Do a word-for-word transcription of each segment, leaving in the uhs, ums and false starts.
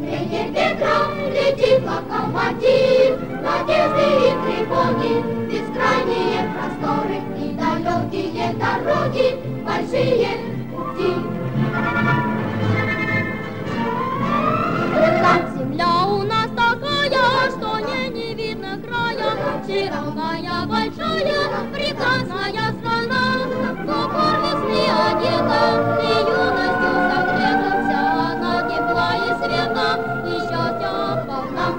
Быстрее ветра летит локомотив, надежды и тревоги, бескрайние просторы и далекие дороги, большие пути. Земля у нас такая, что не, не видно края, широкая, большая, прекрасная страна, но пор весны одета, и юностью согрета, вся она тепла и света, и счастья полна.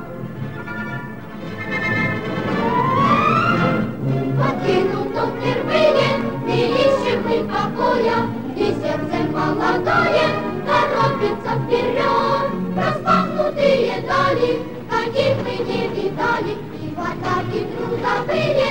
Покинул дом впервые, не ищем мы покоя, и сердце молодое торопится вперед. Распахнутые дали, каких мы не видали, и в атаке трудовые